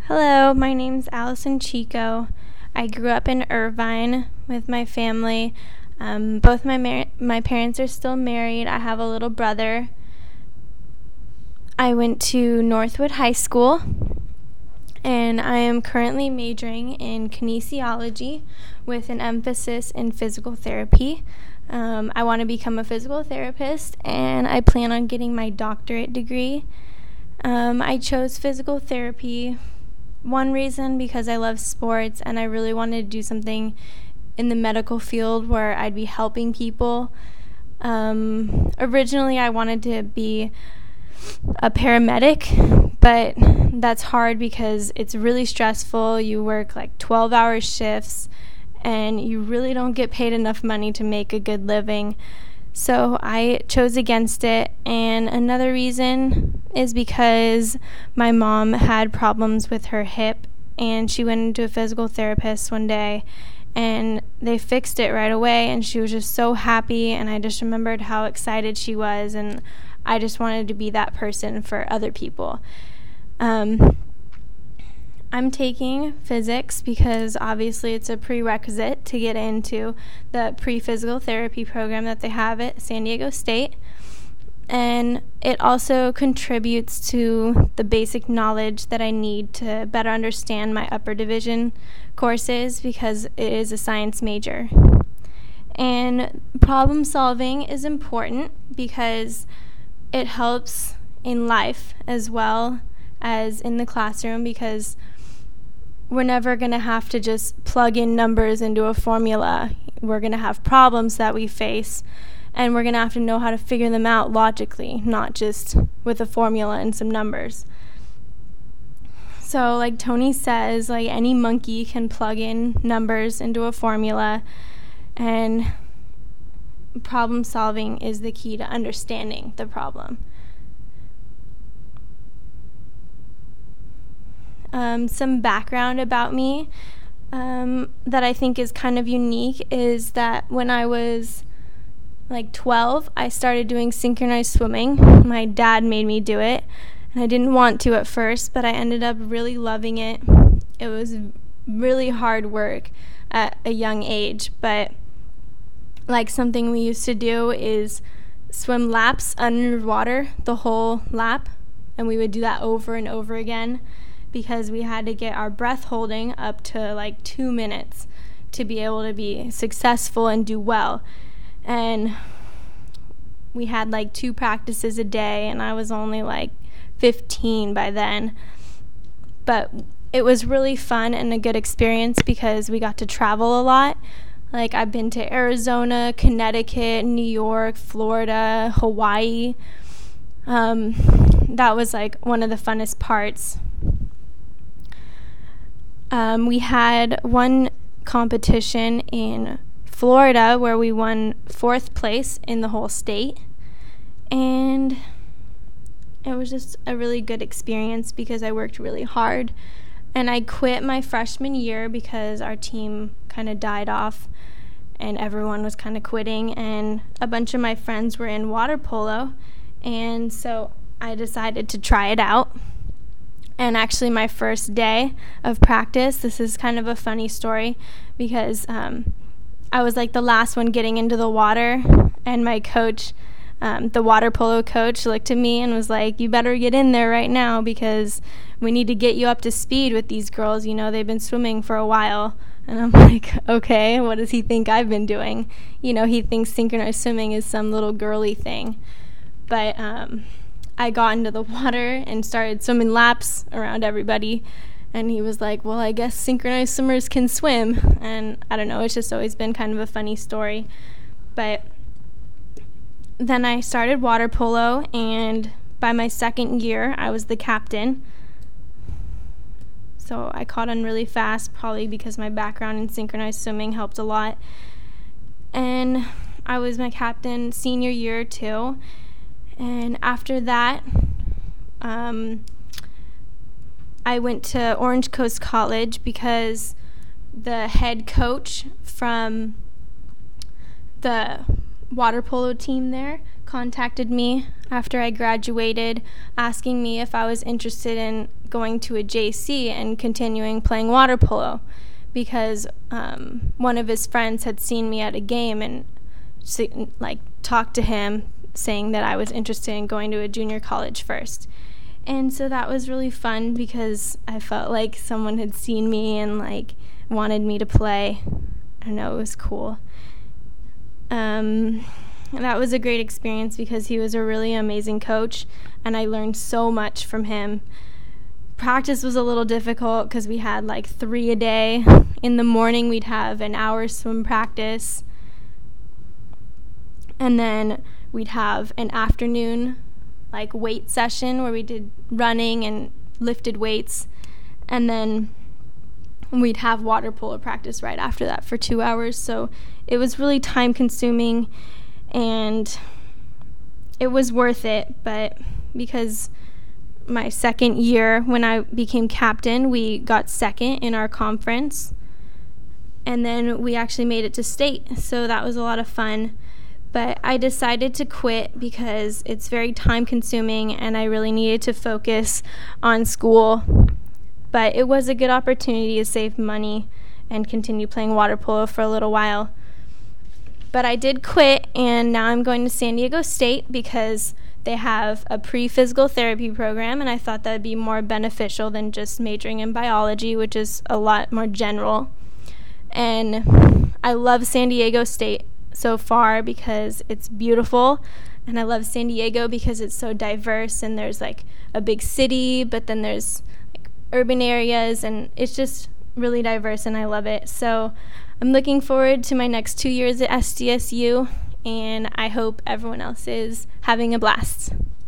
Hello, my name's Allison Chico. I grew up in Irvine with my family. Both my parents are still married. I have a little brother. I went to Northwood High School, and I am currently majoring in kinesiology with an emphasis in physical therapy. I want to become a physical therapist, and I plan on getting my doctorate degree. I chose physical therapy, one reason because I love sports and I really wanted to do something in the medical field where I'd be helping people. Originally, I wanted to be a paramedic, but that's hard because it's really stressful. You work like 12-hour shifts and you really don't get paid enough money to make a good living. So I chose against it, and another reason is because my mom had problems with her hip, and she went into a physical therapist one day, and they fixed it right away, and she was just so happy, and I just remembered how excited she was, and I just wanted to be that person for other people. I'm taking physics because obviously it's a prerequisite to get into the pre-physical therapy program that they have at San Diego State. And it also contributes to the basic knowledge that I need to better understand my upper division courses because it is a science major. And problem solving is important because it helps in life as well as in the classroom, because we're never going to have to just plug in numbers into a formula. We're going to have problems that we face, and we're going to have to know how to figure them out logically, not just with a formula and some numbers. So like Tony says, like any monkey can plug in numbers into a formula, and problem solving is the key to understanding the problem. Some background about me that I think is kind of unique is that when I was like 12, I started doing synchronized swimming. My dad made me do it, and I didn't want to at first, but I ended up really loving it. It was really hard work at a young age, but like something we used to do is swim laps underwater, the whole lap, and we would do that over and over again, because we had to get our breath holding up to like 2 minutes to be able to be successful and do well. And we had like 2 practices a day, and I was only like 15 by then. But it was really fun and a good experience because we got to travel a lot. Like I've been to Arizona, Connecticut, New York, Florida, Hawaii. That was like one of the funnest parts. We had one competition in Florida where we won 4th place in the whole state, and it was just a really good experience because I worked really hard. And I quit my freshman year because our team kind of died off and everyone was kind of quitting, and a bunch of my friends were in water polo, and so I decided to try it out. And actually my first day of practice, this is kind of a funny story because I was like the last one getting into the water, and my coach, the water polo coach, looked at me and was like, "You better get in there right now because we need to get you up to speed with these girls. You know, they've been swimming for a while." And I'm like, okay, what does he think I've been doing? You know, he thinks synchronized swimming is some little girly thing. But I got into the water and started swimming laps around everybody, and he was like, "Well, I guess synchronized swimmers can swim." And I don't know, it's just always been kind of a funny story. But then I started water polo, and by my second year I was the captain. So I caught on really fast, probably because my background in synchronized swimming helped a lot. And I was my captain senior year too. And after that, I went to Orange Coast College because the head coach from the water polo team there contacted me after I graduated, asking me if I was interested in going to a JC and continuing playing water polo, because one of his friends had seen me at a game and talked to him, saying that I was interested in going to a junior college first. And so that was really fun because I felt like someone had seen me and wanted me to play. I don't know, it was cool. That was a great experience because he was a really amazing coach, and I learned so much from him. Practice was a little difficult because we had 3 a day. In the morning we'd have an hour swim practice, and then we'd have an afternoon weight session where we did running and lifted weights, and then we'd have water polo practice right after that for 2 hours. So it was really time consuming, and it was worth it. But because my second year when I became captain, we got second in our conference, and then we actually made it to state, so that was a lot of fun. But I decided to quit because it's very time consuming and I really needed to focus on school. But it was a good opportunity to save money and continue playing water polo for a little while. But I did quit, and now I'm going to San Diego State because they have a pre-physical therapy program, and I thought that would be more beneficial than just majoring in biology, which is a lot more general. And I love San Diego State so far because it's beautiful, and I love San Diego because it's so diverse, and there's a big city, but then there's urban areas, and it's just really diverse, and I love it. So I'm looking forward to my next 2 years at SDSU, and I hope everyone else is having a blast.